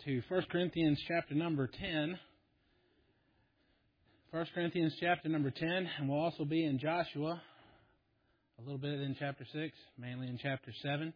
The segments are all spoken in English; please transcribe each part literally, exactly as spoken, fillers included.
to First Corinthians chapter number ten. First Corinthians chapter number ten, and we'll also be in Joshua, a little bit in chapter six, mainly in chapter seven.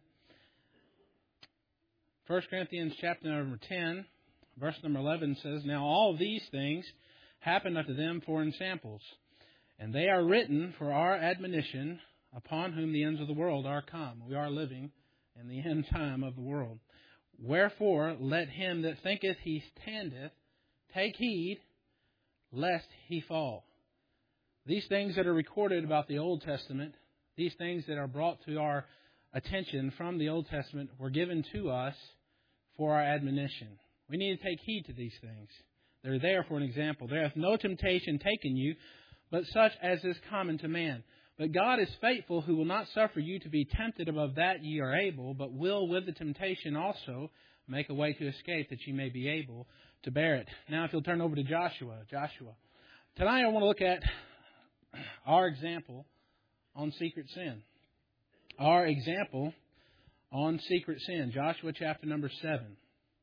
First Corinthians chapter number ten, verse number eleven says, "Now all these things happened unto them for ensamples, and they are written for our admonition, upon whom the ends of the world are come." We are living in the end time of the world. "Wherefore let him that thinketh he standeth take heed, lest he fall." These things that are recorded about the Old Testament, these things that are brought to our attention from the Old Testament, were given to us for our admonition. We need to take heed to these things. They're there for an example. "There hath no temptation taken you, but such as is common to man. But God is faithful, who will not suffer you to be tempted above that ye are able, but will with the temptation also make a way to escape, that ye may be able to bear it." Now, if you'll turn over to Joshua. Joshua. Tonight I want to look at our example on secret sin. Our example on secret sin. Joshua chapter number seven.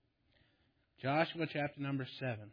Joshua chapter number seven.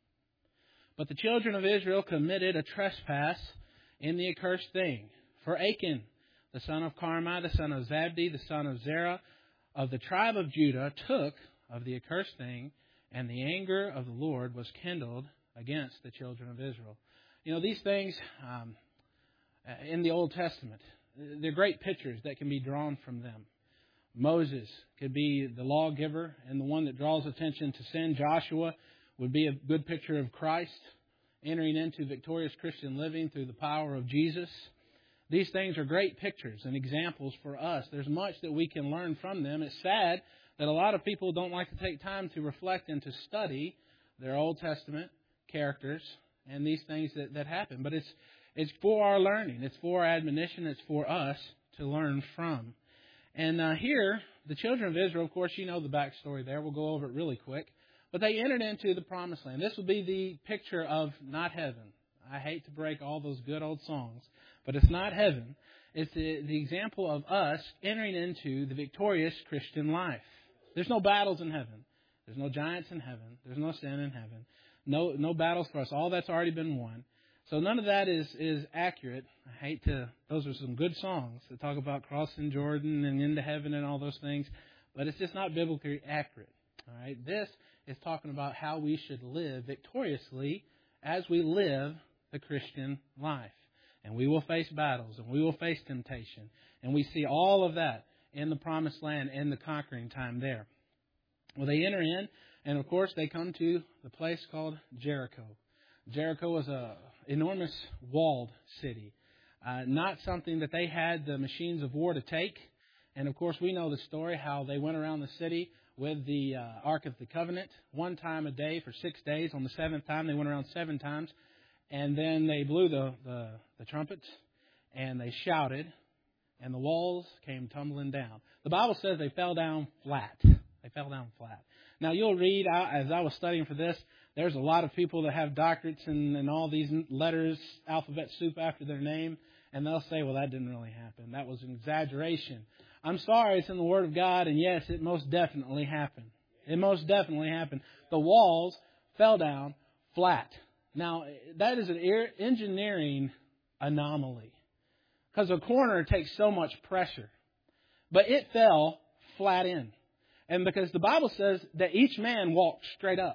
"But the children of Israel committed a trespass in the accursed thing. For Achan, the son of Carmi, the son of Zabdi, the son of Zerah, of the tribe of Judah, took of the accursed thing, and the anger of the Lord was kindled against the children of Israel." You know, these things um, in the Old Testament, they're great pictures that can be drawn from them. Moses could be the lawgiver and the one that draws attention to sin. Joshua would be a good picture of Christ entering into victorious Christian living through the power of Jesus. These things are great pictures and examples for us. There's much that we can learn from them. It's sad that a lot of people don't like to take time to reflect and to study their Old Testament characters and these things that, that happen. But it's it's for our learning. It's for our admonition. It's for us to learn from. And uh, here, the children of Israel, of course, you know the backstory there. We'll go over it really quick. But they entered into the promised land. This will be the picture of not heaven. I hate to break all those good old songs, but it's not heaven. It's the, the example of us entering into the victorious Christian life. There's no battles in heaven. There's no giants in heaven. There's no sin in heaven. No no battles for us. All that's already been won. So none of that is, is accurate. I hate to, those are some good songs that talk about crossing Jordan and into heaven and all those things, but it's just not biblically accurate. All right, this is talking about how we should live victoriously as we live the Christian life. And we will face battles, and we will face temptation. And we see all of that in the promised land and the conquering time there. Well, they enter in, and of course they come to the place called Jericho. Jericho was a enormous walled city. Uh, not something that they had the machines of war to take. And of course we know the story, how they went around the city with the uh, Ark of the Covenant one time a day for six days. On the seventh time, they went around seven times. And then they blew the, the, the trumpets, and they shouted, and the walls came tumbling down. The Bible says they fell down flat. They fell down flat. Now, you'll read, as I was studying for this, there's a lot of people that have doctorates and, and all these letters, alphabet soup after their name, and they'll say, well, that didn't really happen. That was an exaggeration. I'm sorry, it's in the Word of God, and yes, it most definitely happened. It most definitely happened. The walls fell down flat. Now, that is an engineering anomaly, because a corner takes so much pressure. But it fell flat in. And because the Bible says that each man walked straight up.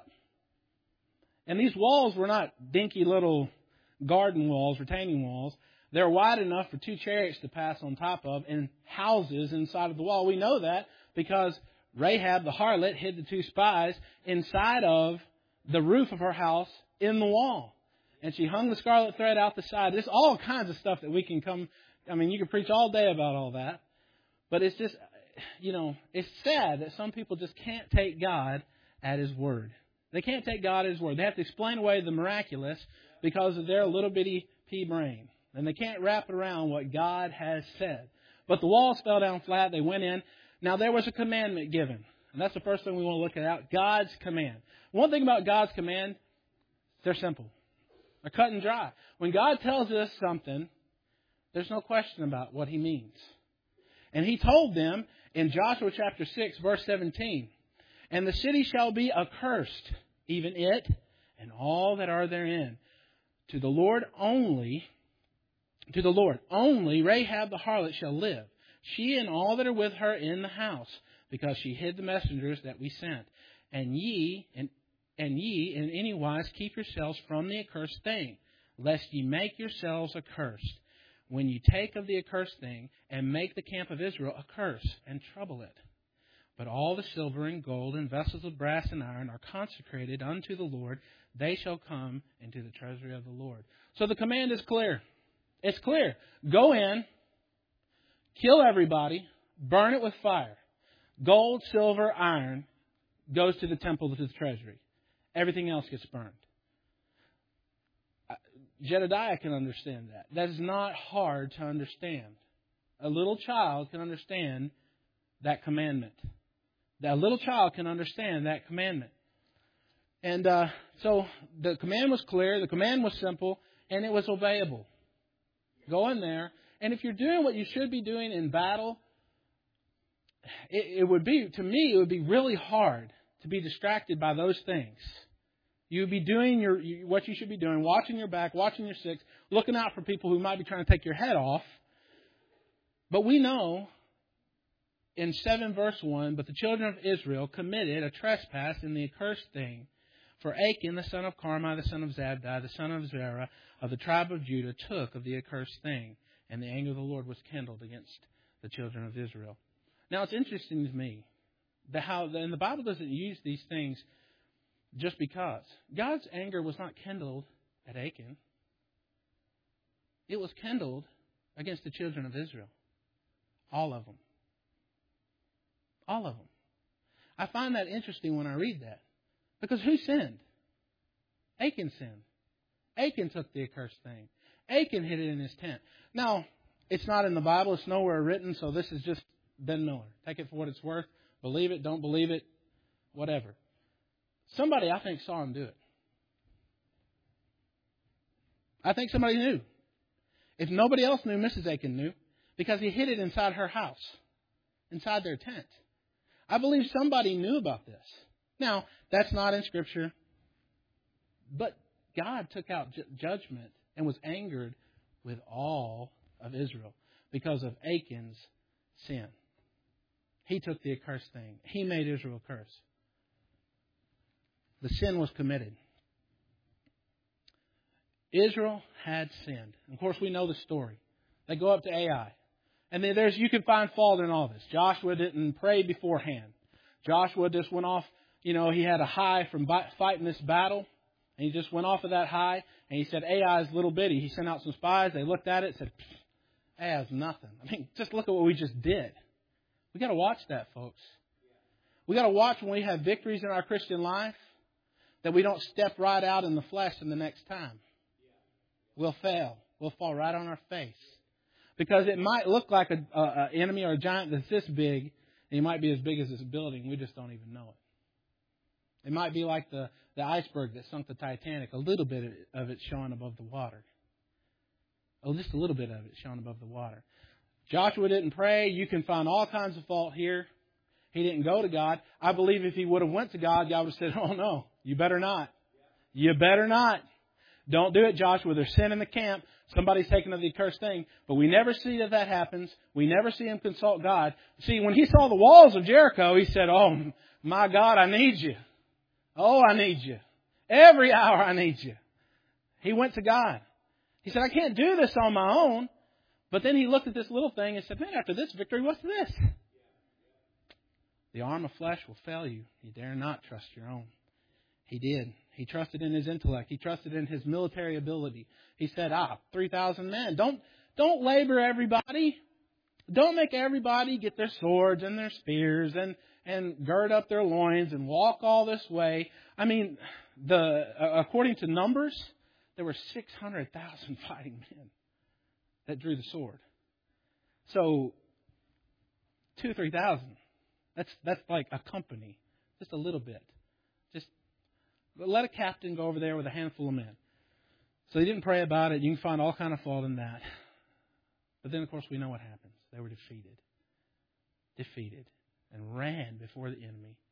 And these walls were not dinky little garden walls, retaining walls. They're wide enough for two chariots to pass on top of, and houses inside of the wall. We know that because Rahab, the harlot, hid the two spies inside of the roof of her house in the wall. And she hung the scarlet thread out the side. There's all kinds of stuff that we can come... I mean, you can preach all day about all that. But it's just, you know, it's sad that some people just can't take God at His word. They can't take God at His word. They have to explain away the miraculous because of their little bitty pea brain. And they can't wrap around what God has said. But the walls fell down flat. They went in. Now, there was a commandment given. And that's the first thing we want to look at. God's command. One thing about God's command, they're simple. They're cut and dry. When God tells us something, there's no question about what He means. And He told them in Joshua chapter six, verse seventeen, And the city shall be accursed, even it and all that are therein. To the Lord only, to the Lord only Rahab the harlot shall live, she and all that are with her in the house, because she hid the messengers that we sent. And ye, and, and ye in any wise keep yourselves from the accursed thing, lest ye make yourselves accursed, when you take of the accursed thing, and make the camp of Israel a curse, and trouble it. But all the silver and gold and vessels of brass and iron are consecrated unto the Lord. They shall come into the treasury of the Lord. So the command is clear. It's clear. Go in, kill everybody, burn it with fire. Gold, silver, iron goes to the temple, to the treasury. Everything else gets burned. Jedediah can understand that. That is not hard to understand. A little child can understand that commandment. That little child can understand that commandment. And uh, so the command was clear, the command was simple, and it was obeyable. Go in there, and if you're doing what you should be doing in battle, it, it would be, to me, it would be really hard to be distracted by those things. You would be doing your what you should be doing, watching your back, watching your six, looking out for people who might be trying to take your head off. But we know in seven verse one, but the children of Israel committed a trespass in the accursed thing. For Achan, the son of Carmi, the son of Zabdi, the son of Zerah, of the tribe of Judah, took of the accursed thing. And the anger of the Lord was kindled against the children of Israel. Now, it's interesting to me that how, and the Bible doesn't use these things just because. God's anger was not kindled at Achan. It was kindled against the children of Israel. All of them. All of them. I find that interesting when I read that. Because who sinned? Achan sinned. Achan took the accursed thing. Achan hid it in his tent. Now, it's not in the Bible. It's nowhere written. So this is just Ben Miller. Take it for what it's worth. Believe it. Don't believe it. Whatever. Somebody, I think, saw him do it. I think somebody knew. If nobody else knew, Missus Achan knew. Because he hid it inside her house. Inside their tent. I believe somebody knew about this. Now, that's not in Scripture. But God took out ju- judgment and was angered with all of Israel because of Achan's sin. He took the accursed thing. He made Israel curse. The sin was committed. Israel had sinned. Of course, we know the story. They go up to Ai. And then there's you can find fault in all this. Joshua didn't pray beforehand. Joshua just went off. You know, he had a high from fighting this battle. And he just went off of that high. And he said, Ai's little bitty. He sent out some spies. They looked at it and said, Ai's nothing. I mean, just look at what we just did. We got to watch that, folks. We got to watch when we have victories in our Christian life that we don't step right out in the flesh in the next time. We'll fail. We'll fall right on our face. Because it might look like an enemy or a giant that's this big, and he might be as big as this building. We just don't even know it. It might be like the, the iceberg that sunk the Titanic. A little bit of it showing above the water. Oh, just a little bit of it showing above the water. Joshua didn't pray. You can find all kinds of fault here. He didn't go to God. I believe if he would have went to God, God would have said, oh no, you better not. You better not. Don't do it, Joshua. There's sin in the camp. Somebody's taken of the accursed thing. But we never see that that happens. We never see him consult God. See, when he saw the walls of Jericho, he said, oh, my God, I need you. Oh, I need you. Every hour I need you. He went to God. He said, I can't do this on my own. But then he looked at this little thing and said, man, after this victory, what's this? The arm of flesh will fail you. You dare not trust your own. He did. He trusted in his intellect. He trusted in his military ability. He said, ah, three thousand men. Don't, don't labor everybody. Don't make everybody get their swords and their spears and, and gird up their loins and walk all this way. I mean, the uh, according to Numbers, there were six hundred thousand fighting men that drew the sword. So, two or three thousand. That's, that's like a company. Just a little bit. Just let a captain go over there with a handful of men. So he didn't pray about it. You can find all kind of fault in that. But then, of course, we know what happens. They were defeated. Defeated. And ran before the enemy.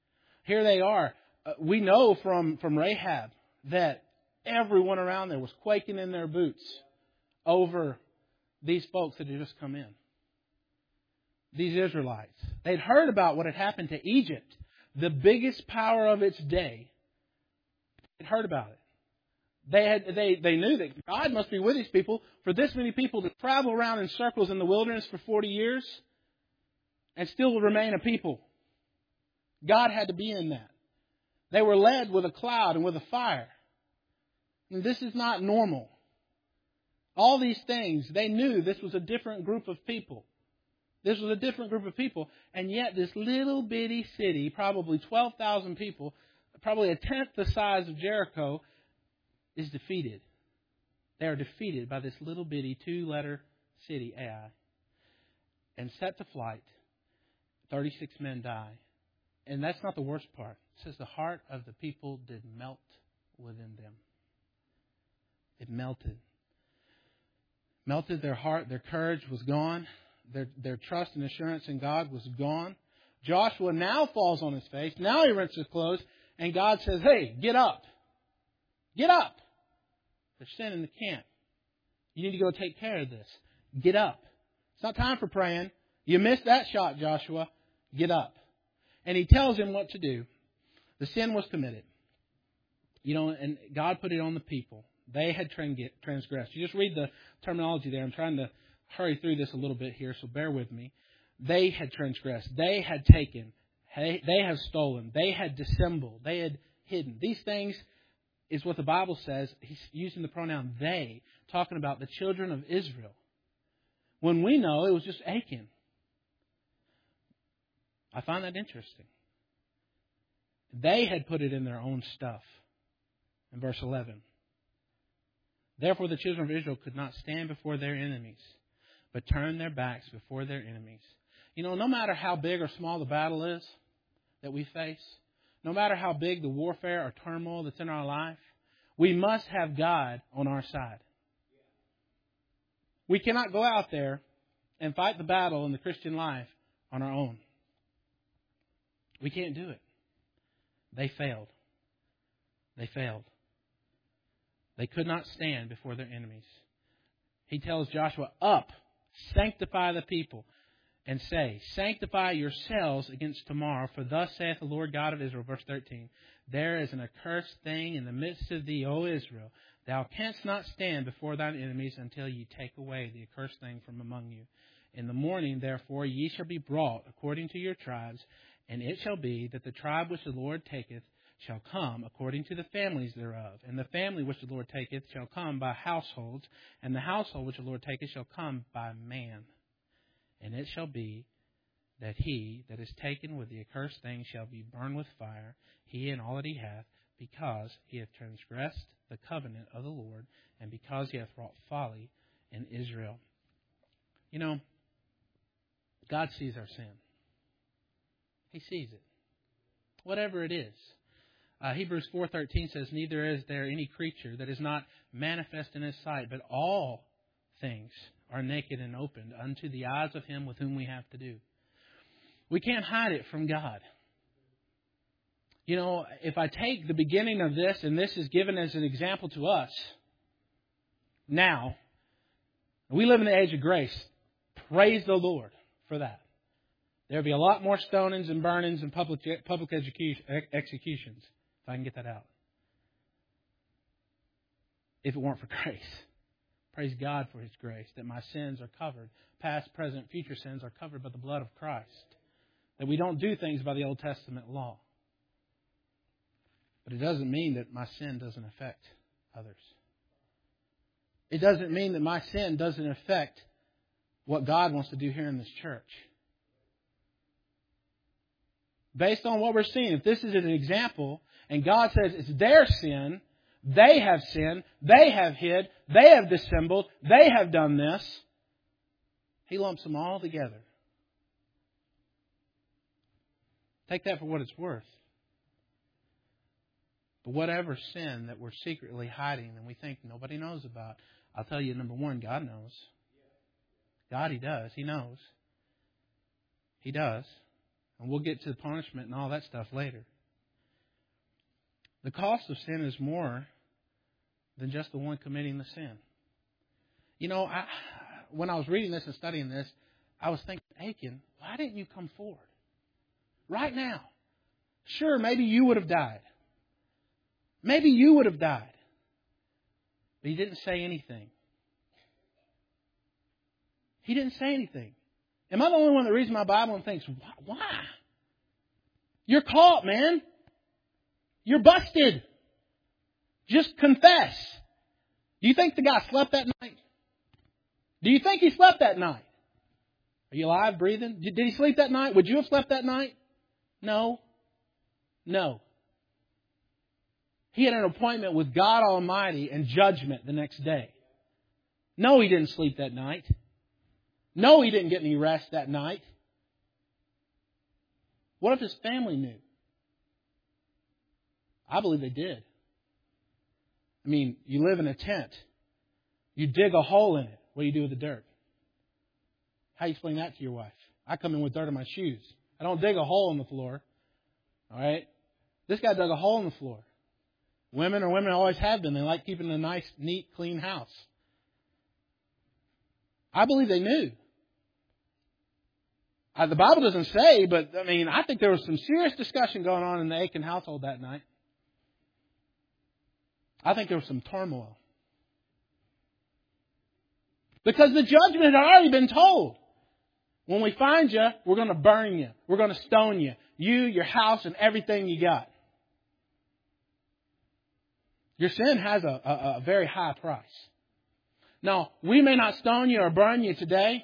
Here they are. Uh, we know from, from Rahab that everyone around there was quaking in their boots over these folks that had just come in. These Israelites. They'd heard about what had happened to Egypt, the biggest power of its day. They'd heard about it. They had they, they knew that God must be with these people. For this many people to travel around in circles in the wilderness for forty years and still remain a people. God had to be in that. They were led with a cloud and with a fire. And this is not normal. All these things, they knew this was a different group of people. This was a different group of people. And yet this little bitty city, probably twelve thousand people, probably a tenth the size of Jericho, is defeated. They are defeated by this little bitty two-letter city, Ai, and set to flight. thirty-six men die. And that's not the worst part. It says the heart of the people did melt within them. It melted. Melted their heart. Their courage was gone. Their, their trust and assurance in God was gone. Joshua now falls on his face. Now he rents his clothes. And God says, hey, get up. Get up. There's sin in the camp. You need to go take care of this. Get up. It's not time for praying. You missed that shot, Joshua. Get up. And he tells him what to do. The sin was committed. You know, and God put it on the people. They had transgressed. You just read the terminology there. I'm trying to hurry through this a little bit here, so bear with me. They had transgressed. They had taken. They had stolen. They had dissembled. They had hidden. These things is what the Bible says. He's using the pronoun they, talking about the children of Israel. When we know it was just Achan. I find that interesting. They had put it in their own stuff. In verse eleven. Therefore the children of Israel could not stand before their enemies, but turned their backs before their enemies. You know, no matter how big or small the battle is that we face, no matter how big the warfare or turmoil that's in our life, we must have God on our side. We cannot go out there and fight the battle in the Christian life on our own. We can't do it. They failed. They failed. They could not stand before their enemies. He tells Joshua, up, sanctify the people, and say, sanctify yourselves against tomorrow, for thus saith the Lord God of Israel, verse thirteen, there is an accursed thing in the midst of thee, O Israel. Thou canst not stand before thine enemies until ye take away the accursed thing from among you. In the morning, therefore, ye shall be brought according to your tribes, and it shall be that the tribe which the Lord taketh shall come according to the families thereof. And the family which the Lord taketh shall come by households, and the household which the Lord taketh shall come by man. And it shall be that he that is taken with the accursed thing shall be burned with fire, he and all that he hath, because he hath transgressed the covenant of the Lord, and because he hath wrought folly in Israel. You know, God sees our sin. He sees it. Whatever it is. Uh, Hebrews four thirteen says, neither is there any creature that is not manifest in his sight, but all things are naked and opened unto the eyes of him with whom we have to do. We can't hide it from God. You know, if I take the beginning of this, and this is given as an example to us, now, we live in the age of grace. Praise the Lord for that. There will be a lot more stonings and burnings and public public execution, executions, if I can get that out. If it weren't for grace. Praise God for His grace, that my sins are covered. Past, present, future sins are covered by the blood of Christ. That we don't do things by the Old Testament law. But it doesn't mean that my sin doesn't affect others. It doesn't mean that my sin doesn't affect what God wants to do here in this church. Based on what we're seeing, if this is an example, and God says it's their sin, they have sinned, they have hid, they have dissembled, they have done this, He lumps them all together. Take that for what it's worth. But whatever sin that we're secretly hiding and we think nobody knows about, I'll tell you, number one, God knows. God, He does. He knows. He does. And we'll get to the punishment and all that stuff later. The cost of sin is more than just the one committing the sin. You know, I, when I was reading this and studying this, I was thinking, Achan, why didn't you come forward? Right now. Sure, maybe you would have died. Maybe you would have died. But he didn't say anything. He didn't say anything. Am I the only one that reads my Bible and thinks, why? You're caught, man. You're busted. Just confess. Do you think the guy slept that night? Do you think he slept that night? Are you alive, breathing? Did he sleep that night? Would you have slept that night? No. No. He had an appointment with God Almighty and judgment the next day. No, he didn't sleep that night. No, he didn't get any rest that night. What if his family knew? I believe they did. I mean, you live in a tent. You dig a hole in it. What do you do with the dirt? How do you explain that to your wife? I come in with dirt in my shoes. I don't dig a hole in the floor. All right? This guy dug a hole in the floor. Women are women, always have been. They like keeping a nice, neat, clean house. I believe they knew. Uh, the Bible doesn't say, but I mean, I think there was some serious discussion going on in the Achan household that night. I think there was some turmoil. Because the judgment had already been told. When we find you, we're going to burn you. We're going to stone you. You, your house, and everything you got. Your sin has a, a, a very high price. Now, we may not stone you or burn you today.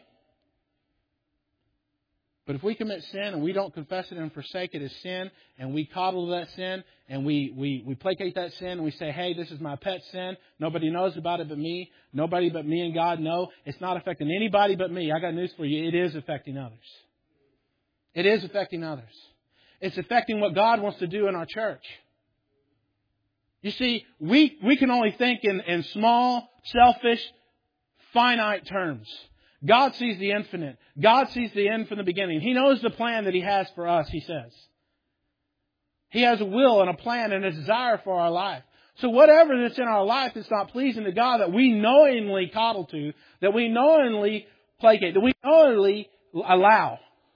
But if we commit sin and we don't confess it and forsake it as sin, and we coddle that sin, and we, we, we placate that sin, and we say, hey, this is my pet sin. Nobody knows about it but me. Nobody but me and God know. It's not affecting anybody but me. I got news for you. It is affecting others. It is affecting others. It's affecting what God wants to do in our church. You see, we, we can only think in, in small, selfish, finite terms. God sees the infinite. God sees the end from the beginning. He knows the plan that He has for us, He says. He has a will and a plan and a desire for our life. So whatever that's in our life that's not pleasing to God, that we knowingly coddle to, that we knowingly placate, that we knowingly allow,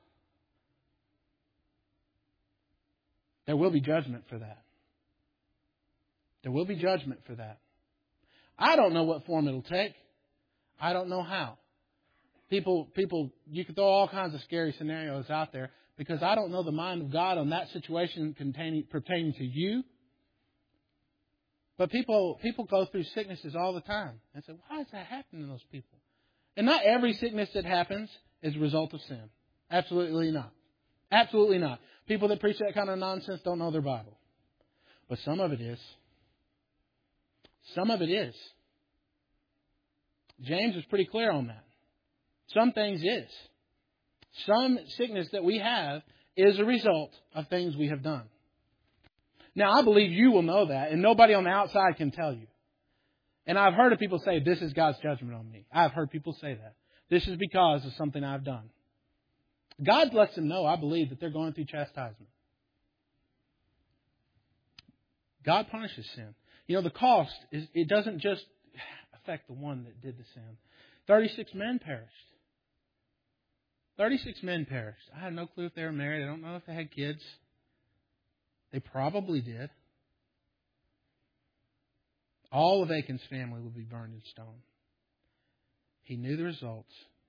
there will be judgment for that. There will be judgment for that. I don't know what form it'll take. I don't know how. People, people, you can throw all kinds of scary scenarios out there because I don't know the mind of God on that situation containing, pertaining to you. But people, people go through sicknesses all the time and say, why is that happening to those people? And not every sickness that happens is a result of sin. Absolutely not. Absolutely not. People that preach that kind of nonsense don't know their Bible. But some of it is. Some of it is. James is pretty clear on that. Some things is. Some sickness that we have is a result of things we have done. Now, I believe you will know that, and nobody on the outside can tell you. And I've heard of people say, this is God's judgment on me. I've heard people say that. This is because of something I've done. God lets them know, I believe, that they're going through chastisement. God punishes sin. You know, the cost, is it doesn't just affect the one that did the sin. thirty-six men perished. thirty-six men perished. I have no clue if they were married. I don't know if they had kids. They probably did. All of Achan's family would be burned in stone. He knew the results,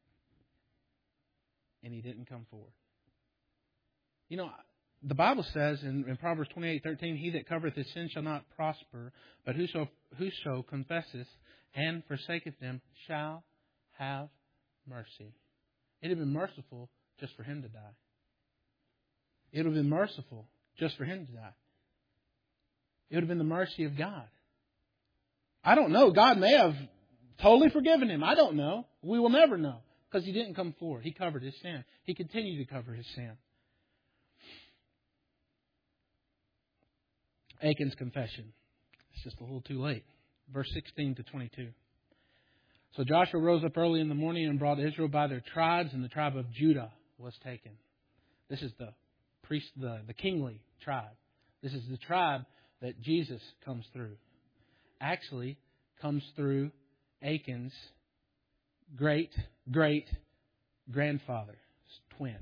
and he didn't come forward. You know, the Bible says in, in Proverbs twenty-eight thirteen, he that covereth his sin shall not prosper, but whoso, whoso confesseth and forsaketh them shall have mercy. It would have been merciful just for him to die. It would have been merciful just for him to die. It would have been the mercy of God. I don't know. God may have totally forgiven him. I don't know. We will never know because he didn't come forward. He covered his sin. He continued to cover his sin. Achan's confession. It's just a little too late. Verse sixteen to twenty-two. So Joshua rose up early in the morning and brought Israel by their tribes, and the tribe of Judah was taken. This is the priest, the, the kingly tribe. This is the tribe that Jesus comes through actually comes through Achan's great, great grandfather's twin.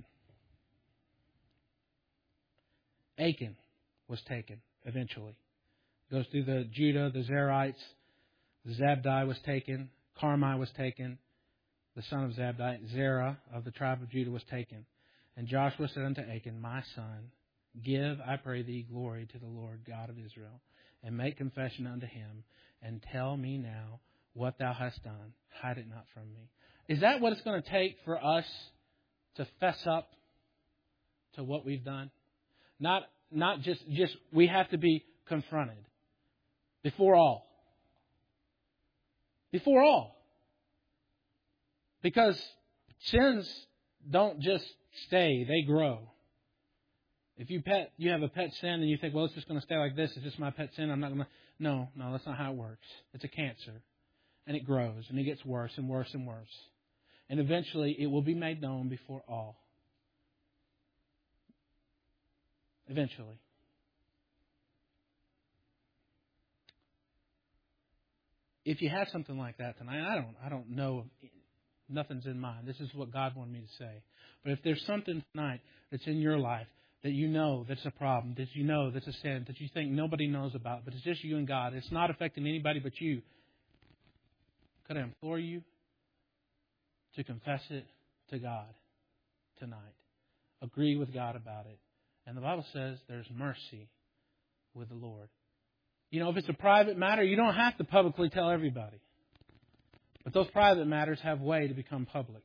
Achan was taken eventually. Goes through the Judah, the Zerites. Zabdi was taken. Carmi was taken. The son of Zabdi, Zerah of the tribe of Judah, was taken. And Joshua said unto Achan, My son, give, I pray thee, glory to the Lord God of Israel, and make confession unto him, and tell me now what thou hast done. Hide it not from me. Is that what it's going to take for us to fess up to what we've done? Not, not just, just we have to be confronted. Before all. Before all. Because sins don't just stay, they grow. If you pet, you have a pet sin and you think, well, it's just going to stay like this. It's just my pet sin. I'm not going to. No, no, that's not how it works. It's a cancer. And it grows and it gets worse and worse and worse. And eventually it will be made known before all. Eventually. If you have something like that tonight, I don't, I don't know. Nothing's in mind. This is what God wanted me to say. But if there's something tonight that's in your life that you know that's a problem, that you know that's a sin, that you think nobody knows about, but it's just you and God, it's not affecting anybody but you, could I implore you to confess it to God tonight? Agree with God about it. And the Bible says there's mercy with the Lord. You know, if it's a private matter, you don't have to publicly tell everybody. But those private matters have way to become public.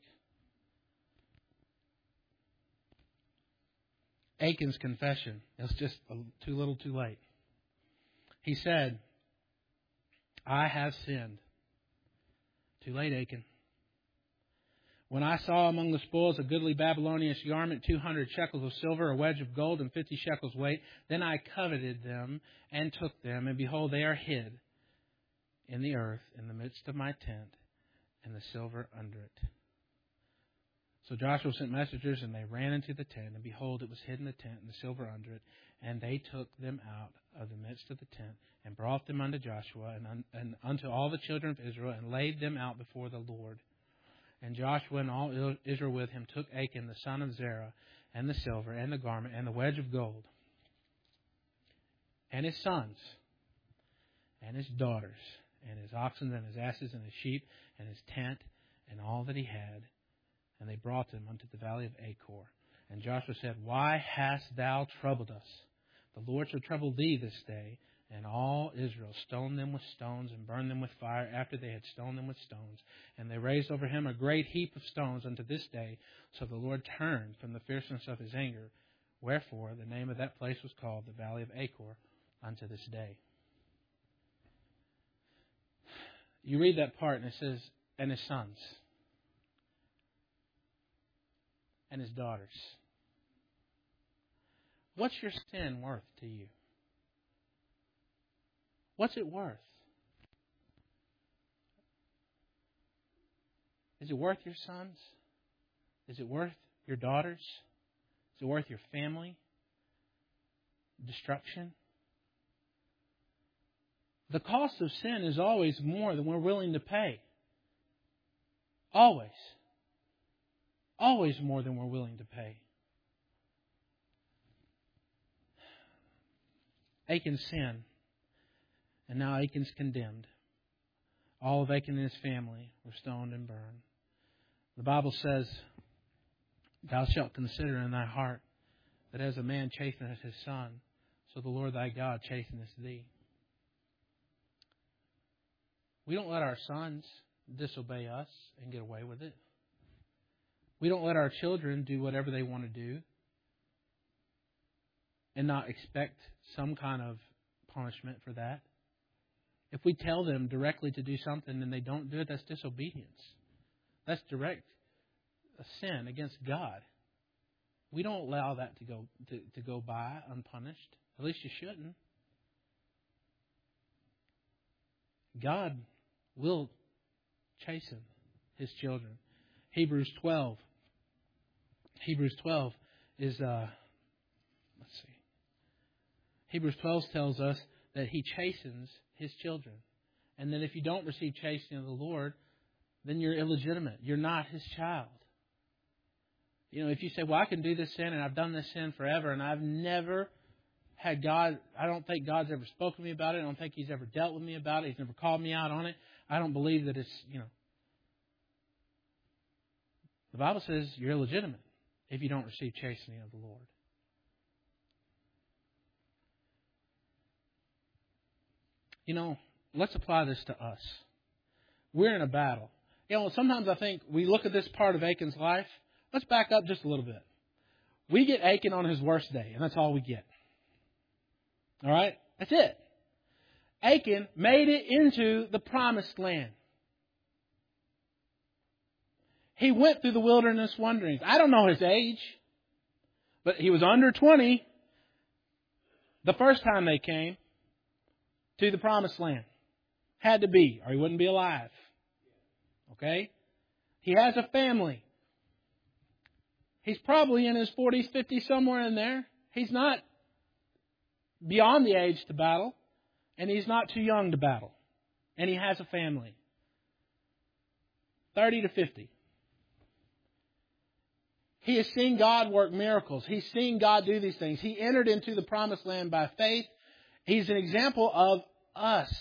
Achan's confession is just too little too late. He said, I have sinned. Too late, Achan. When I saw among the spoils a goodly Babylonian garment, two hundred shekels of silver, a wedge of gold, and fifty shekels weight, then I coveted them and took them, and behold, they are hid in the earth in the midst of my tent, and the silver under it. So Joshua sent messengers, and they ran into the tent, and behold, it was hid in the tent, and the silver under it. And they took them out of the midst of the tent, and brought them unto Joshua, and, un- and unto all the children of Israel, and laid them out before the Lord. And Joshua and all Israel with him took Achan, the son of Zerah, and the silver, and the garment, and the wedge of gold, and his sons, and his daughters, and his oxen, and his asses, and his sheep, and his tent, and all that he had. And they brought them unto the valley of Achor. And Joshua said, Why hast thou troubled us? The Lord shall trouble thee this day. And all Israel stoned them with stones, and burned them with fire after they had stoned them with stones. And they raised over him a great heap of stones unto this day. So the Lord turned from the fierceness of his anger. Wherefore the name of that place was called the valley of Achor unto this day. You read that part and it says, and his sons. And his daughters. What's your sin worth to you? What's it worth? Is it worth your sons? Is it worth your daughters? Is it worth your family? Destruction? The cost of sin is always more than we're willing to pay. Always. Always more than we're willing to pay. Achan's sin. And now Achan's condemned. All of Achan and his family were stoned and burned. The Bible says, Thou shalt consider in thy heart that as a man chasteneth his son, so the Lord thy God chasteneth thee. We don't let our sons disobey us and get away with it. We don't let our children do whatever they want to do and not expect some kind of punishment for that. If we tell them directly to do something and they don't do it, that's disobedience. That's direct a sin against God. We don't allow that to go to, to go by unpunished. At least you shouldn't. God will chasten His children. Hebrews twelve. Hebrews twelve is uh, let's see. Hebrews twelve tells us that He chastens His children. And that if you don't receive chastening of the Lord, then you're illegitimate. You're not His child. You know, if you say, well, I can do this sin and I've done this sin forever and I've never had God, I don't think God's ever spoken to me about it. I don't think He's ever dealt with me about it. He's never called me out on it. I don't believe that it's, you know. The Bible says you're illegitimate if you don't receive chastening of the Lord. You know, let's apply this to us. We're in a battle. You know, sometimes I think we look at this part of Achan's life. Let's back up just a little bit. We get Achan on his worst day, and that's all we get. All right? That's it. Achan made it into the promised land. He went through the wilderness wanderings. I don't know his age, but he was under twenty the first time they came to the promised land. Had to be, or he wouldn't be alive. Okay? He has a family. He's probably in his forties, fifties, somewhere in there. He's not beyond the age to battle, and he's not too young to battle. And he has a family. thirty to fifty. He has seen God work miracles. He's seen God do these things. He entered into the promised land by faith. He's an example of us.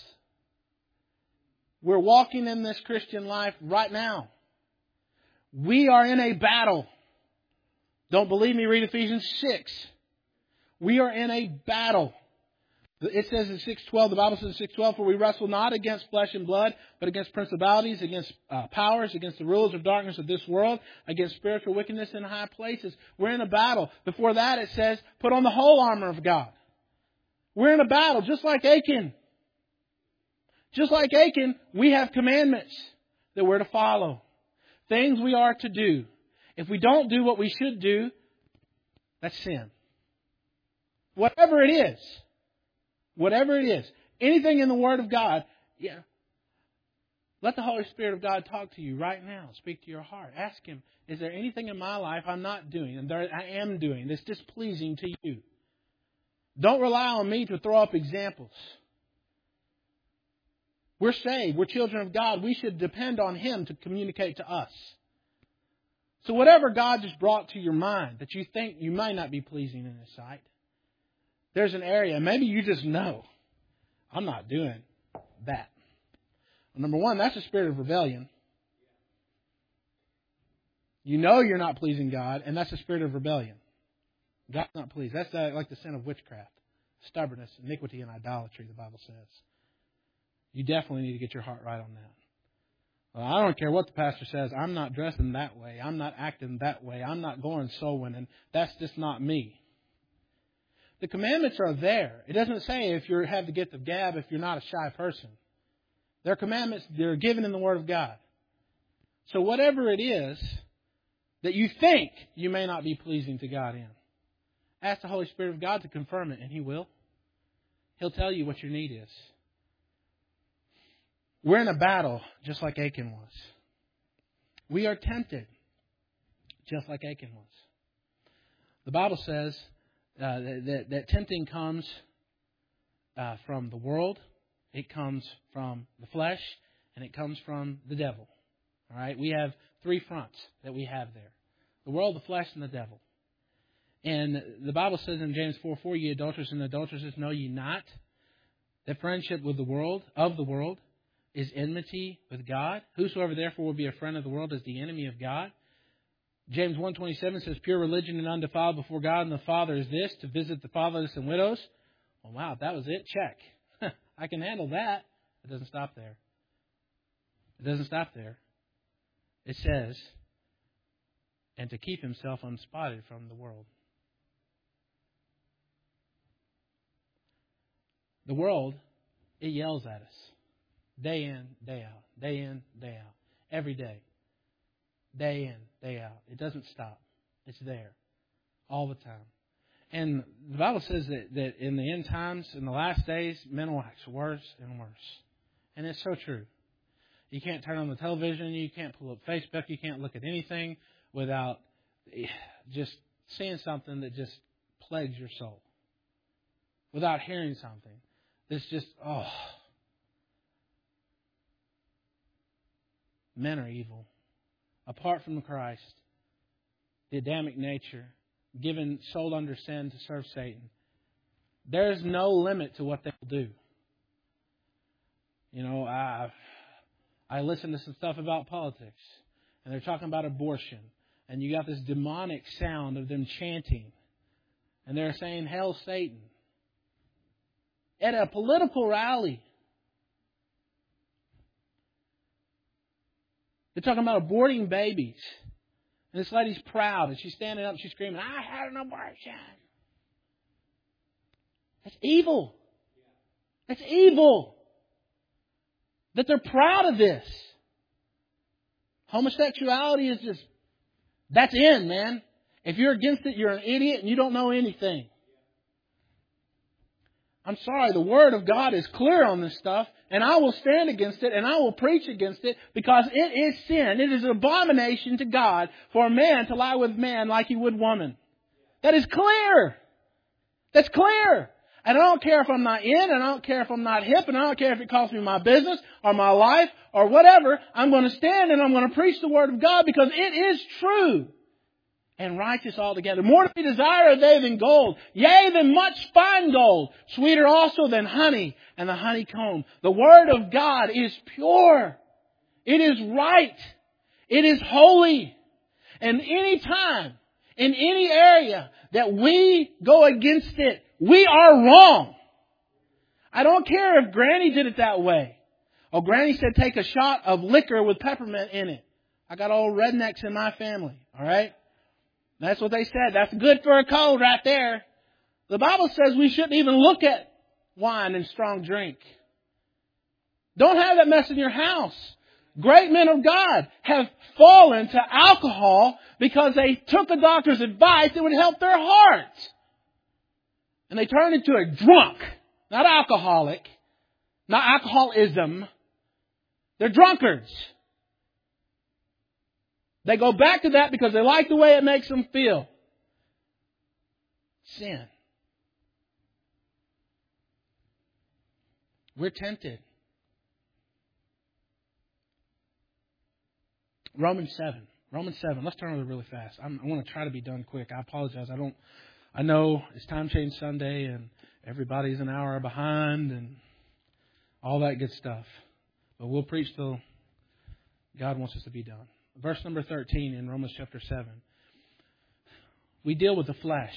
We're walking in this Christian life right now. We are in a battle. Don't believe me? Read Ephesians six. We are in a battle. It says in six twelve, the Bible says in six twelve, for we wrestle not against flesh and blood, but against principalities, against uh, powers, against the rulers of darkness of this world, against spiritual wickedness in high places. We're in a battle. Before that it says, put on the whole armor of God. We're in a battle, just like Achan. Just like Achan, we have commandments that we're to follow. Things we are to do. If we don't do what we should do, that's sin. Whatever it is. Whatever it is. Anything in the Word of God, yeah. Let the Holy Spirit of God talk to you right now. Speak to your heart. Ask Him, is there anything in my life I'm not doing and there I am doing that's displeasing to you? Don't rely on me to throw up examples. We're saved. We're children of God. We should depend on Him to communicate to us. So whatever God just brought to your mind that you think you might not be pleasing in His sight, there's an area, maybe you just know, I'm not doing that. Well, number one, that's a spirit of rebellion. You know you're not pleasing God, and that's a spirit of rebellion. God's not pleased. That's like the sin of witchcraft, stubbornness, iniquity, and idolatry, the Bible says. You definitely need to get your heart right on that. Well, I don't care what the pastor says. I'm not dressing that way. I'm not acting that way. I'm not going soul winning. That's just not me. The commandments are there. It doesn't say if you have the gift of gab if you're not a shy person. They're commandments that are given in the Word of God. So whatever it is that you think you may not be pleasing to God in, ask the Holy Spirit of God to confirm it, and He will. He'll tell you what your need is. We're in a battle, just like Achan was. We are tempted, just like Achan was. The Bible says uh, that, that, that tempting comes uh, from the world, it comes from the flesh, and it comes from the devil. All right, we have three fronts that we have there: the world, the flesh, and the devil. And the Bible says in James four four, ye adulterers and adulteresses, know ye not that friendship with the world, of the world, is enmity with God? Whosoever therefore will be a friend of the world is the enemy of God. James one twenty-seven says, pure religion and undefiled before God and the Father is this, to visit the fatherless and widows. Well, wow, that was it. Check. I can handle that. It doesn't stop there. It doesn't stop there. It says, and to keep himself unspotted from the world. The world, it yells at us. Day in, day out. Day in, day out. Every day. Day in, day out. It doesn't stop. It's there. All the time. And the Bible says that, that in the end times, in the last days, men will wax worse and worse. And it's so true. You can't turn on the television. You can't pull up Facebook. You can't look at anything without just seeing something that just plagues your soul. Without hearing something It's just, oh. Men are evil. Apart from Christ, the Adamic nature, given, sold under sin to serve Satan, there's no limit to what they will do. You know, I, I listen to some stuff about politics, and they're talking about abortion, and you got this demonic sound of them chanting, and they're saying, "Hail Satan," at a political rally. They're talking about aborting babies. And this lady's proud, and she's standing up and she's screaming, "I had an abortion." That's evil. That's evil. That they're proud of this. Homosexuality is just, that's in, man. If you're against it, you're an idiot and you don't know anything. I'm sorry, the Word of God is clear on this stuff, and I will stand against it, and I will preach against it, because it is sin. It is an abomination to God for a man to lie with man like he would woman. That is clear. That's clear. And I don't care if I'm not in, and I don't care if I'm not hip, and I don't care if it costs me my business or my life or whatever. I'm going to stand and I'm going to preach the Word of God, because it is true and righteous altogether. More to be desired are they than gold, yea, than much fine gold, sweeter also than honey and the honeycomb. The Word of God is pure. It is right. It is holy. And any time, in any area that we go against it, we are wrong. I don't care if Granny did it that way. Oh, Granny said take a shot of liquor with peppermint in it. I got old rednecks in my family. All right? That's what they said. That's good for a cold right there. The Bible says we shouldn't even look at wine and strong drink. Don't have that mess in your house. Great men of God have fallen to alcohol because they took a doctor's advice that would help their hearts. And they turned into a drunk, not alcoholic, not alcoholism. They're drunkards. They go back to that because they like the way it makes them feel. Sin. We're tempted. Romans seven. Romans seven. Let's turn over really fast. I'm, I want to try to be done quick. I apologize. I don't. I know it's Time Change Sunday and everybody's an hour behind and all that good stuff. But we'll preach till God wants us to be done. Verse number thirteen in Romans chapter seven. We deal with the flesh.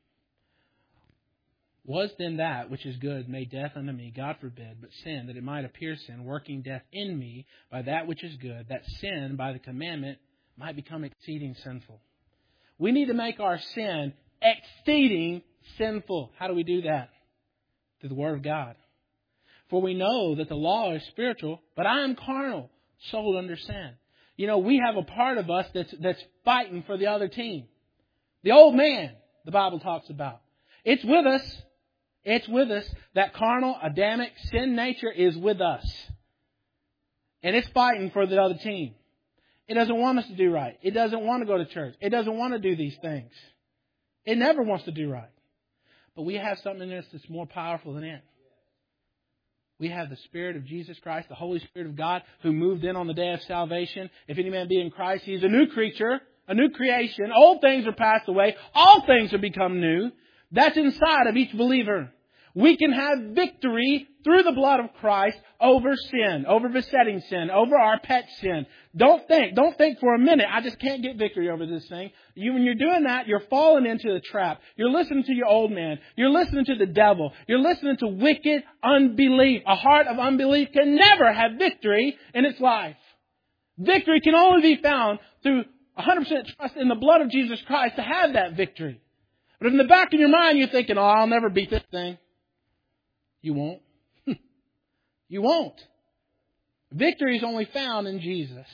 Was then that which is good made death unto me? God forbid, but sin, that it might appear sin, working death in me by that which is good, that sin by the commandment might become exceeding sinful. We need to make our sin exceeding sinful. How do we do that? Through the Word of God. For we know that the law is spiritual, but I am carnal, sold under sin. You know, we have a part of us that's that's fighting for the other team. The old man, the Bible talks about. It's with us. It's with us. That carnal, Adamic, sin nature is with us. And it's fighting for the other team. It doesn't want us to do right. It doesn't want to go to church. It doesn't want to do these things. It never wants to do right. But we have something in us that's more powerful than it. We have the Spirit of Jesus Christ, the Holy Spirit of God, who moved in on the day of salvation. If any man be in Christ, he is a new creature, a new creation. Old things are passed away. All things have become new. That's inside of each believer. We can have victory through the blood of Christ over sin, over besetting sin, over our pet sin. Don't think, don't think for a minute, I just can't get victory over this thing. You, when you're doing that, you're falling into the trap. You're listening to your old man. You're listening to the devil. You're listening to wicked unbelief. A heart of unbelief can never have victory in its life. Victory can only be found through one hundred percent trust in the blood of Jesus Christ to have that victory. But if in the back of your mind you're thinking, oh, I'll never beat this thing. You won't. You won't. Victory is only found in Jesus.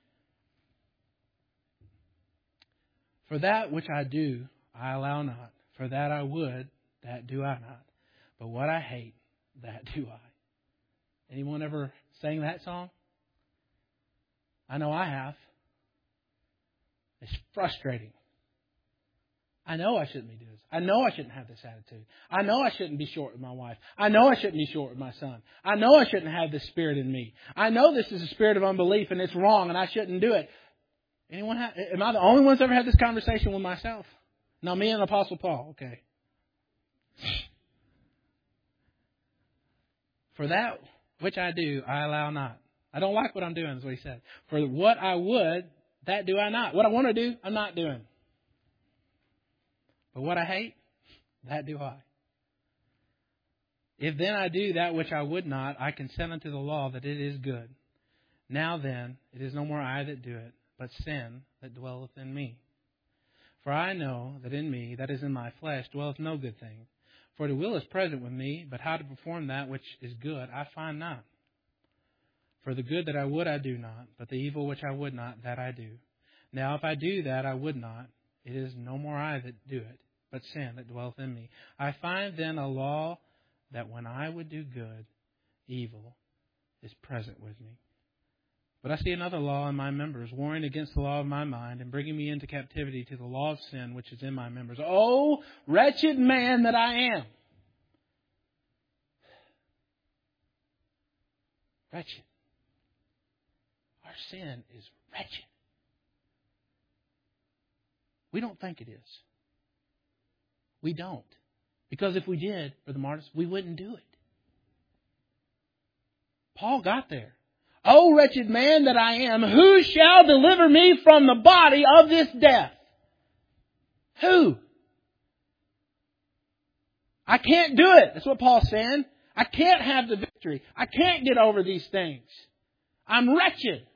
For that which I do, I allow not. For that I would, that do I not. But what I hate, that do I. Anyone ever sang that song? I know I have. It's frustrating. I know I shouldn't be doing this. I know I shouldn't have this attitude. I know I shouldn't be short with my wife. I know I shouldn't be short with my son. I know I shouldn't have this spirit in me. I know this is a spirit of unbelief and it's wrong and I shouldn't do it. Anyone have, am I the only one that's ever had this conversation with myself? No, me and Apostle Paul. Okay. For that which I do, I allow not. I don't like what I'm doing, is what he said. For what I would, that do I not. What I want to do, I'm not doing. But what I hate, that do I. If then I do that which I would not, I consent unto the law that it is good. Now then, it is no more I that do it, but sin that dwelleth in me. For I know that in me, that is in my flesh, dwelleth no good thing. For the will is present with me, but how to perform that which is good I find not. For the good that I would I do not, but the evil which I would not, that I do. Now if I do that I would not, it is no more I that do it, but sin that dwelleth in me. I find then a law that when I would do good, evil is present with me. But I see another law in my members, warring against the law of my mind, and bringing me into captivity to the law of sin which is in my members. Oh, wretched man that I am! Wretched. Our sin is wretched. We don't think it is. We don't. Because if we did, Brother Martis, we wouldn't do it. Paul got there. O wretched man that I am, who shall deliver me from the body of this death? Who? I can't do it. That's what Paul's saying. I can't have the victory. I can't get over these things. I'm wretched.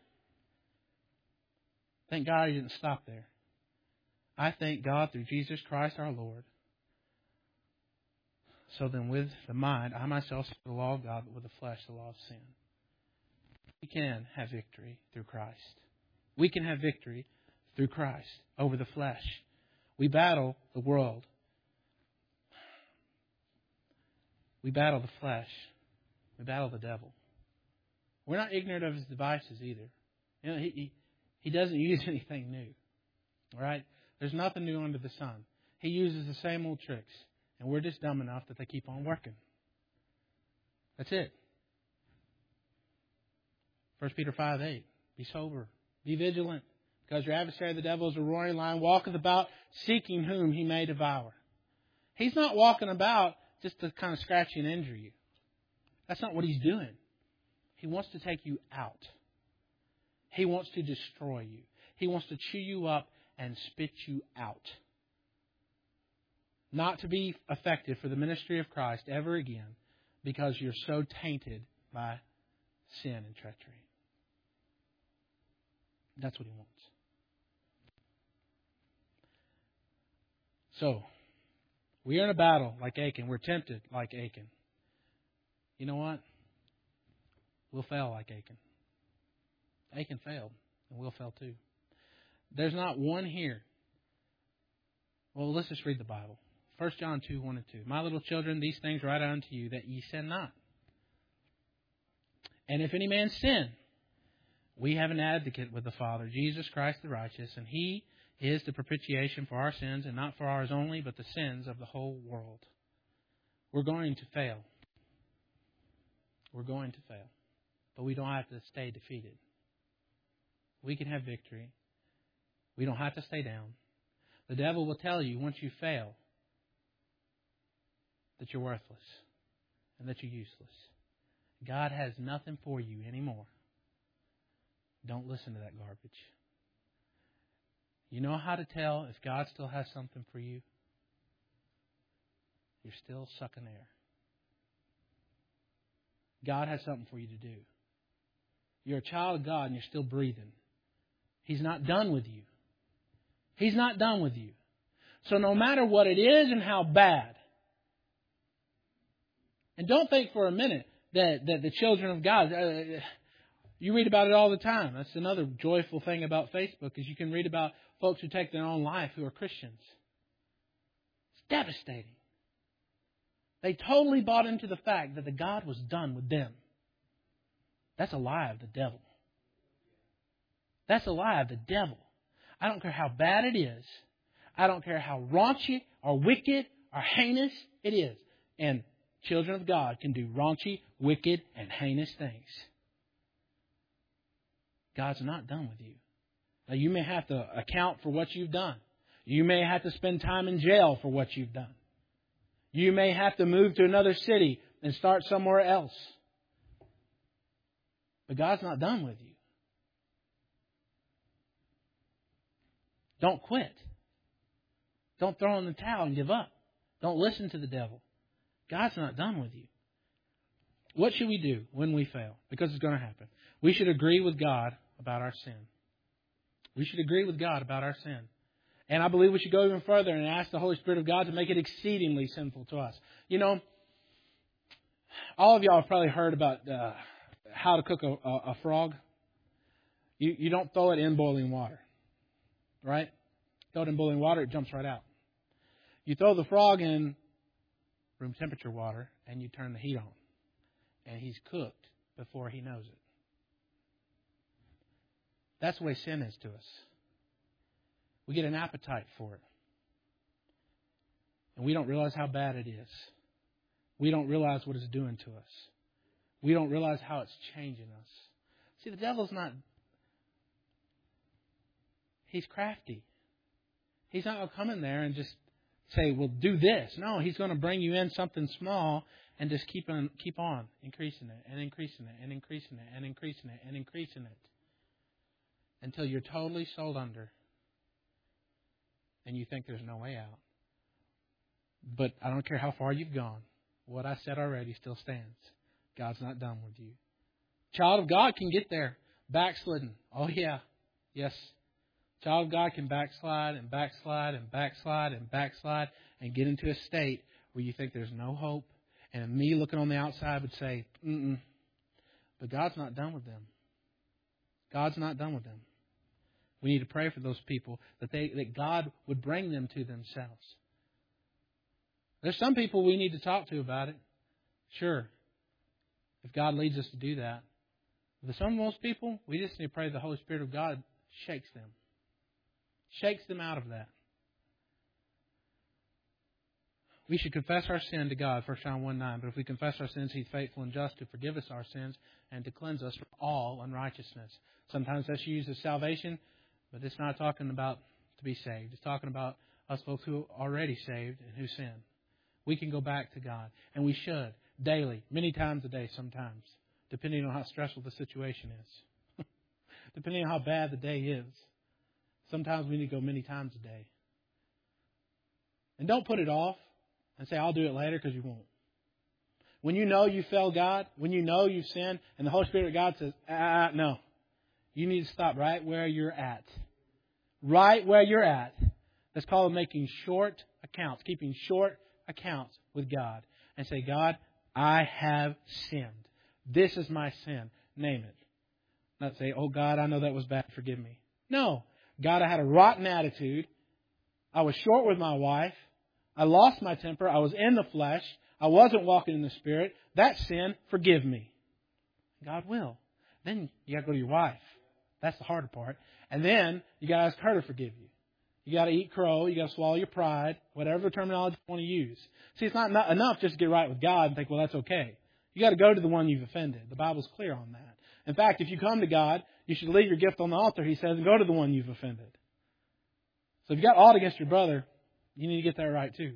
Thank God he didn't stop there. I thank God through Jesus Christ our Lord. So then with the mind, I myself serve the law of God, but with the flesh, the law of sin. We can have victory through Christ. We can have victory through Christ over the flesh. We battle the world. We battle the flesh. We battle the devil. We're not ignorant of his devices either. You know, he, he, he doesn't use anything new. All right? There's nothing new under the sun. He uses the same old tricks. And we're just dumb enough that they keep on working. That's it. First Peter five eight. Be sober. Be vigilant. Because your adversary, the devil, is a roaring lion, walketh about, seeking whom he may devour. He's not walking about just to kind of scratch you and injure you. That's not what he's doing. He wants to take you out. He wants to destroy you. He wants to chew you up and spit you out. Not to be effective for the ministry of Christ ever again because you're so tainted by sin and treachery. That's what he wants. So, we are in a battle like Achan. We're tempted like Achan. You know what? We'll fail like Achan. Achan failed, and we'll fail too. There's not one here. Well, let's just read the Bible. First John two, one and two. My little children, these things write unto you, that ye sin not. And if any man sin, we have an advocate with the Father, Jesus Christ the righteous, and He is the propitiation for our sins, and not for ours only, but the sins of the whole world. We're going to fail. We're going to fail. But we don't have to stay defeated. We can have victory. We don't have to stay down. The devil will tell you once you fail that you're worthless and that you're useless. God has nothing for you anymore. Don't listen to that garbage. You know how to tell if God still has something for you? You're still sucking air. God has something for you to do. You're a child of God and you're still breathing. He's not done with you. He's not done with you. So no matter what it is and how bad, and don't think for a minute that, that the children of God, uh, you read about it all the time. That's another joyful thing about Facebook, is you can read about folks who take their own life who are Christians. It's devastating. They totally bought into the fact that the God was done with them. That's a lie of the devil. That's a lie of the devil. I don't care how bad it is. I don't care how raunchy or wicked or heinous it is. And children of God can do raunchy, wicked, and heinous things. God's not done with you. Now, you may have to account for what you've done. You may have to spend time in jail for what you've done. You may have to move to another city and start somewhere else. But God's not done with you. Don't quit. Don't throw in the towel and give up. Don't listen to the devil. God's not done with you. What should we do when we fail? Because it's going to happen. We should agree with God about our sin. We should agree with God about our sin. And I believe we should go even further and ask the Holy Spirit of God to make it exceedingly sinful to us. You know, all of y'all have probably heard about uh, how to cook a, a, a frog. You, you don't throw it in boiling water. Right? Throw it in boiling water, it jumps right out. You throw the frog in room temperature water and you turn the heat on. And he's cooked before he knows it. That's the way sin is to us. We get an appetite for it. And we don't realize how bad it is. We don't realize what it's doing to us. We don't realize how it's changing us. See, the devil's not... He's crafty. He's not going to come in there and just say, well, do this. No, he's going to bring you in something small and just keep on, keep on increasing it and increasing it and increasing it and increasing it and increasing it until you're totally sold under and you think there's no way out. But I don't care how far you've gone. What I said already still stands. God's not done with you. Child of God can get there. Backslidden. Oh, yeah. Yes. Child of God can backslide and backslide and backslide and backslide and get into a state where you think there's no hope. And me looking on the outside would say, mm-mm. But God's not done with them. God's not done with them. We need to pray for those people that they that God would bring them to themselves. There's some people we need to talk to about it. Sure. If God leads us to do that. But some of most people, we just need to pray the Holy Spirit of God shakes them. Shakes them out of that. We should confess our sin to God, First John one nine. But if we confess our sins, He's faithful and just to forgive us our sins and to cleanse us from all unrighteousness. Sometimes that's used as salvation, but it's not talking about to be saved. It's talking about us folks who are already saved and who sin. We can go back to God, and we should, daily, many times a day sometimes, depending on how stressful the situation is. Depending on how bad the day is. Sometimes we need to go many times a day. And don't put it off and say, I'll do it later, because you won't. When you know you failed God, when you know you've sinned, and the Holy Spirit of God says, ah, no. You need to stop right where you're at. Right where you're at. That's called making short accounts, keeping short accounts with God. And say, God, I have sinned. This is my sin. Name it. Not say, oh God, I know that was bad. Forgive me. No. God, I had a rotten attitude. I was short with my wife. I lost my temper. I was in the flesh. I wasn't walking in the Spirit. That sin, forgive me. God will. Then you got to go to your wife. That's the harder part. And then you got to ask her to forgive you. You got to eat crow. You got to swallow your pride. Whatever terminology you want to use. See, it's not, not enough just to get right with God and think, well, that's okay. You got to go to the one you've offended. The Bible's clear on that. In fact, if you come to God, you should leave your gift on the altar, He says, and go to the one you've offended. So if you've got aught against your brother, you need to get that right too.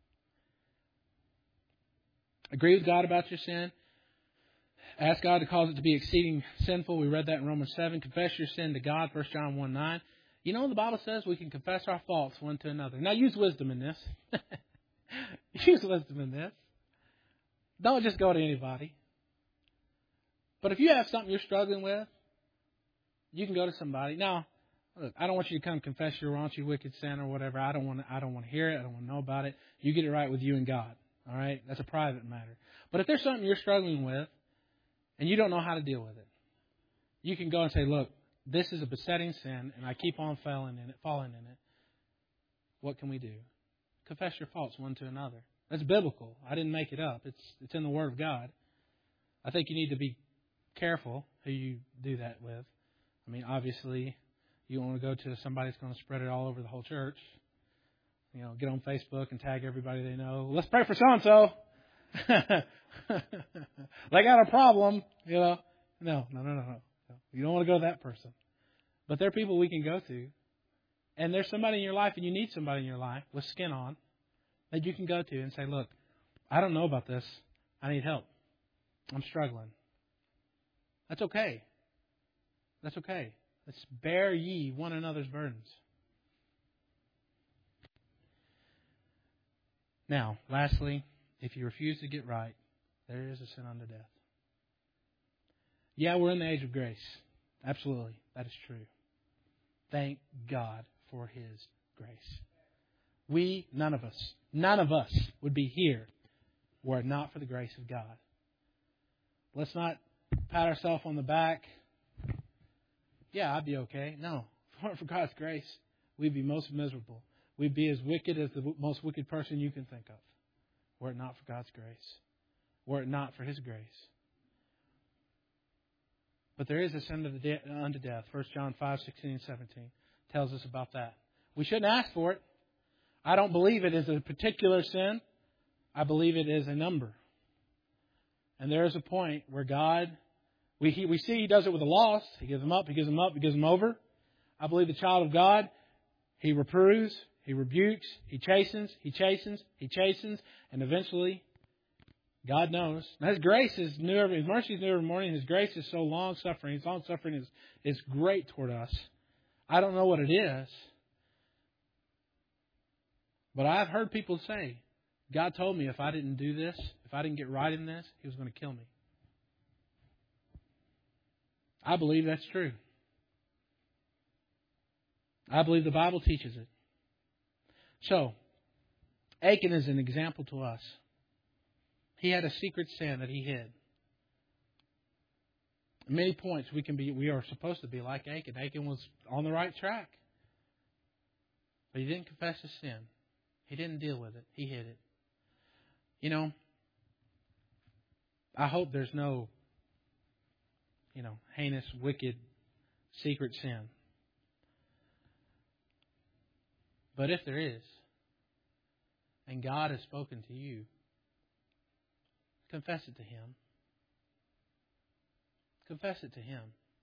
Agree with God about your sin. Ask God to cause it to be exceeding sinful. We read that in Romans seven. Confess your sin to God, First John one nine. You know, the Bible says we can confess our faults one to another. Now, use wisdom in this. Use wisdom in this. Don't just go to anybody. But if you have something you're struggling with, you can go to somebody. Now, look, I don't want you to come confess your raunchy, wicked sin or whatever. I don't want to, I don't want to hear it. I don't want to know about it. You get it right with you and God. All right? That's a private matter. But if there's something you're struggling with and you don't know how to deal with it, you can go and say, look, this is a besetting sin and I keep on falling in it, falling in it. What can we do? Confess your faults one to another. That's biblical. I didn't make it up. It's it's in the Word of God. I think you need to be careful who you do that with. I mean, obviously, you don't want to go to somebody that's going to spread it all over the whole church. you know, get on Facebook and tag everybody they know. Let's pray for so-and-so. They got a problem, you know. No, no, no, no, no. You don't want to go to that person. But there are people we can go to. And there's somebody in your life, and you need somebody in your life with skin on that you can go to and say, look, I don't know about this. I need help. I'm struggling. That's okay. That's okay. Let's bear ye one another's burdens. Now, lastly, if you refuse to get right, there is a sin unto death. Yeah, we're in the age of grace. Absolutely. That is true. Thank God for His grace. We, none of us, none of us would be here were it not for the grace of God. Let's not pat ourselves on the back. Yeah, I'd be okay. No. If it weren't for God's grace, we'd be most miserable. We'd be as wicked as the most wicked person you can think of. Were it not for God's grace. Were it not for His grace. But there is a sin unto death. First John five, sixteen and seventeen tells us about that. We shouldn't ask for it. I don't believe it is a particular sin. I believe it is a number. And there is a point where God, we, he, we see He does it with the lost. He gives them up, He gives them up, He gives them over. I believe the child of God, He reproves, He rebukes, He chastens, He chastens, He chastens, and eventually God knows. Now, His grace is new every, His mercy is new every morning. His grace is so long suffering. His long suffering is, is great toward us. I don't know what it is. But I've heard people say, God told me if I didn't do this, if I didn't get right in this, He was going to kill me. I believe that's true. I believe the Bible teaches it. So, Achan is an example to us. He had a secret sin that he hid. At many points we can be, we are supposed to be like Achan. Achan was on the right track. But he didn't confess his sin. He didn't deal with it. He hid it. You know, I hope there's no, you know, heinous, wicked, secret sin. But if there is, and God has spoken to you, confess it to Him. Confess it to Him.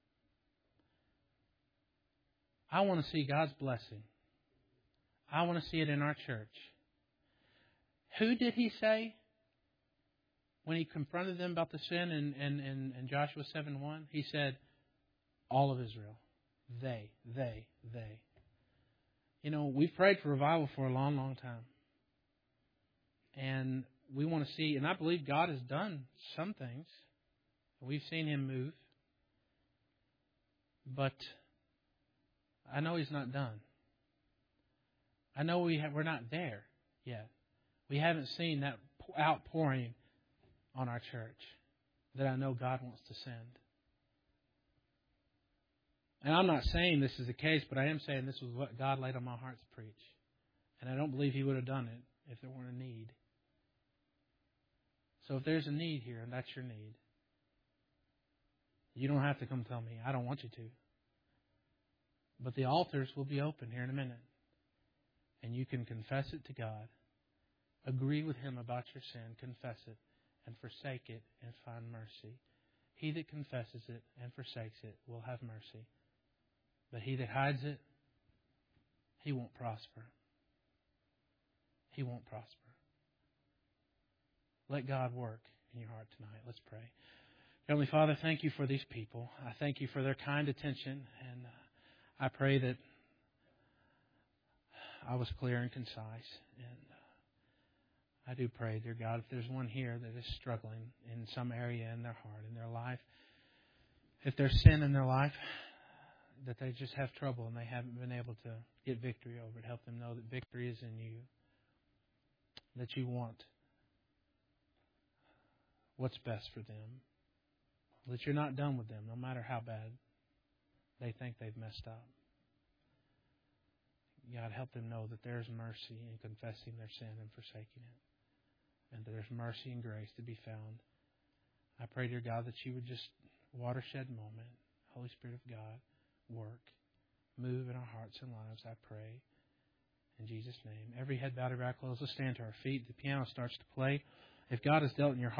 I want to see God's blessing. I want to see it in our church. Who did He say when He confronted them about the sin in, in, in, in Joshua seven one? He said, all of Israel. They, they, they. You know, we've prayed for revival for a long, long time. And we want to see, and I believe God has done some things. We've seen Him move. But I know He's not done. I know we have, we're not there yet. We haven't seen that outpouring on our church that I know God wants to send. And I'm not saying this is the case, but I am saying this was what God laid on my heart to preach. And I don't believe He would have done it if there weren't a need. So if there's a need here, and that's your need, you don't have to come tell me. I don't want you to. But the altars will be open here in a minute. And you can confess it to God. Agree with Him about your sin. Confess it and forsake it and find mercy. He that confesses it and forsakes it will have mercy. But he that hides it, he won't prosper. He won't prosper. Let God work in your heart tonight. Let's pray. Heavenly Father, thank You for these people. I thank You for their kind attention. And I pray that I was clear and concise. And I do pray, dear God, if there's one here that is struggling in some area in their heart, in their life, if there's sin in their life, that they just have trouble and they haven't been able to get victory over it. Help them know that victory is in You. That You want what's best for them. That You're not done with them, no matter how bad they think they've messed up. God, help them know that there's mercy in confessing their sin and forsaking it. And that there's mercy and grace to be found. I pray, dear God, that You would just watershed moment, Holy Spirit of God, work, move in our hearts and lives, I pray. In Jesus' name. Every head bowed, every eye closed. Let's stand to our feet. The piano starts to play. If God has dealt in your heart,